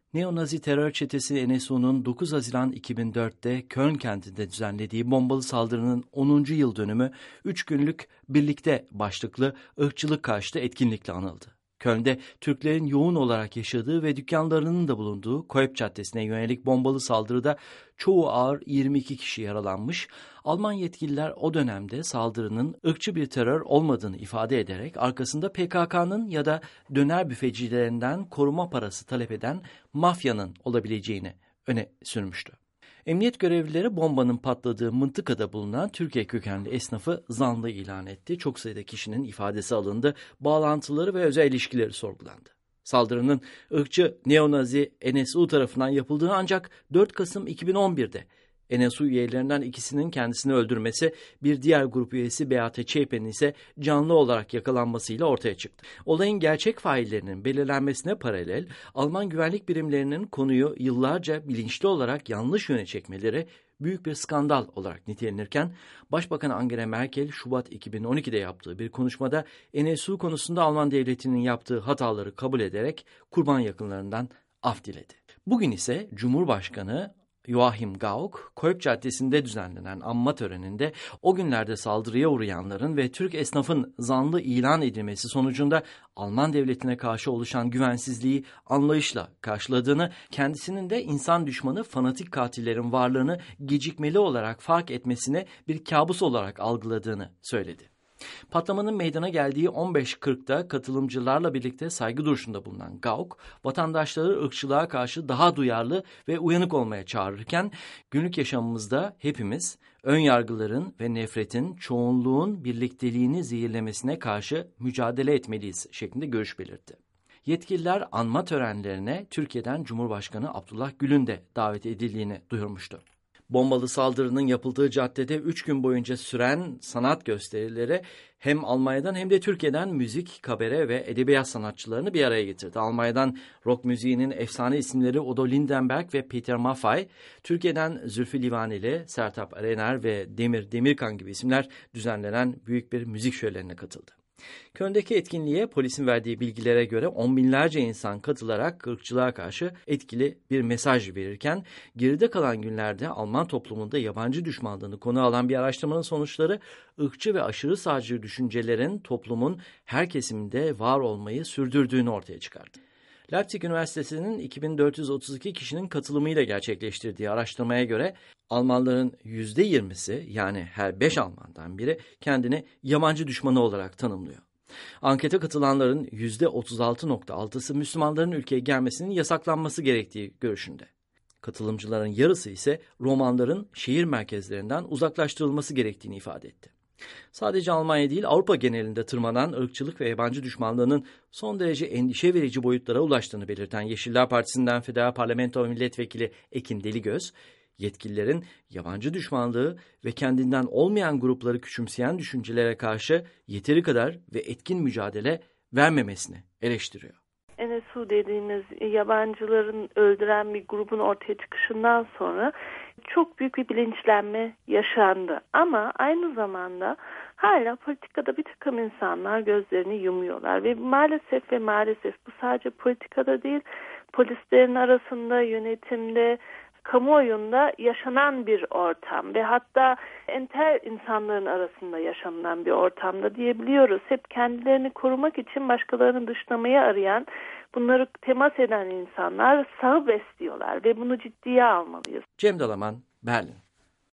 Neo-Nazi terör çetesi NSU'nun 9 Haziran 2004'te Köln kentinde düzenlediği bombalı saldırının 10. yıl dönümü 3 günlük birlikte başlıklı ırkçılık karşıtı etkinlikle anıldı. Köln'de Türklerin yoğun olarak yaşadığı ve dükkanlarının da bulunduğu Koep Caddesi'ne yönelik bombalı saldırıda çoğu ağır 22 kişi yaralanmış. Alman yetkililer o dönemde saldırının ırkçı bir terör olmadığını ifade ederek arkasında PKK'nın ya da döner büfecilerinden koruma parası talep eden mafyanın olabileceğini öne sürmüştü. Emniyet görevlileri bombanın patladığı mıntıkada bulunan Türkiye kökenli esnafı zanlı ilan etti. Çok sayıda kişinin ifadesi alındı, bağlantıları ve özel ilişkileri sorgulandı. Saldırının ırkçı neonazi NSU tarafından yapıldığını ancak 4 Kasım 2011'de NSU üyelerinden ikisinin kendisini öldürmesi, bir diğer grup üyesi Beate Zschäpe'nin ise canlı olarak yakalanmasıyla ortaya çıktı. Olayın gerçek faillerinin belirlenmesine paralel, Alman güvenlik birimlerinin konuyu yıllarca bilinçli olarak yanlış yöne çekmeleri büyük bir skandal olarak nitelenirken, Başbakan Angela Merkel Şubat 2012'de yaptığı bir konuşmada NSU konusunda Alman devletinin yaptığı hataları kabul ederek kurban yakınlarından af diledi. Bugün ise Cumhurbaşkanı Joachim Gauck, Koep Caddesi'nde düzenlenen anma töreninde o günlerde saldırıya uğrayanların ve Türk esnafın zanlı ilan edilmesi sonucunda Alman devletine karşı oluşan güvensizliği anlayışla karşıladığını, kendisinin de insan düşmanı fanatik katillerin varlığını gecikmeli olarak fark etmesini bir kabus olarak algıladığını söyledi. Patlamanın meydana geldiği 15.40'da katılımcılarla birlikte saygı duruşunda bulunan Gauck, vatandaşları ırkçılığa karşı daha duyarlı ve uyanık olmaya çağırırken, günlük yaşamımızda hepimiz ön yargıların ve nefretin çoğunluğun birlikteliğini zehirlemesine karşı mücadele etmeliyiz şeklinde görüş belirtti. Yetkililer anma törenlerine Türkiye'den Cumhurbaşkanı Abdullah Gül'ün de davet edildiğini duyurmuştu. Bombalı saldırının yapıldığı caddede 3 gün boyunca süren sanat gösterileri hem Almanya'dan hem de Türkiye'den müzik, kabare ve edebiyat sanatçılarını bir araya getirdi. Almanya'dan rock müziğinin efsane isimleri Udo Lindenberg ve Peter Maffay, Türkiye'den Zülfü Livaneli, Sertab Erener ve Demir Demirkan gibi isimler düzenlenen büyük bir müzik şölenine katıldı. Köln'deki etkinliğe polisin verdiği bilgilere göre 10 binlerce insan katılarak ırkçılığa karşı etkili bir mesaj verirken, geride kalan günlerde Alman toplumunda yabancı düşmanlığını konu alan bir araştırmanın sonuçları ırkçı ve aşırı sağcı düşüncelerin toplumun her kesiminde var olmayı sürdürdüğünü ortaya çıkardı. Leipzig Üniversitesi'nin 2432 kişinin katılımıyla gerçekleştirdiği araştırmaya göre Almanların %20'si, yani her 5 Almandan biri kendini yabancı düşmanı olarak tanımlıyor. Ankete katılanların %36.6'sı Müslümanların ülkeye gelmesinin yasaklanması gerektiği görüşünde. Katılımcıların yarısı ise romanların şehir merkezlerinden uzaklaştırılması gerektiğini ifade etti. Sadece Almanya değil, Avrupa genelinde tırmanan ırkçılık ve yabancı düşmanlığının son derece endişe verici boyutlara ulaştığını belirten Yeşiller Partisi'nden Federal Parlamento Milletvekili Ekin Deligöz, yetkililerin yabancı düşmanlığı ve kendinden olmayan grupları küçümseyen düşüncelere karşı yeteri kadar ve etkin mücadele vermemesini eleştiriyor. NSU dediğimiz yabancıların öldüren bir grubun ortaya çıkışından sonra çok büyük bir bilinçlenme yaşandı. Ama aynı zamanda hala politikada bir takım insanlar gözlerini yumuyorlar. Ve maalesef bu sadece politikada değil, polislerin arasında, yönetimde, kamuoyunda yaşanan bir ortam ve hatta entel insanların arasında yaşanılan bir ortamda diyebiliyoruz. Hep kendilerini korumak için başkalarını dışlamayı arayan, bunları temas eden insanlar sağı besliyorlar ve bunu ciddiye almalıyız. Cem Dalaman, Berlin.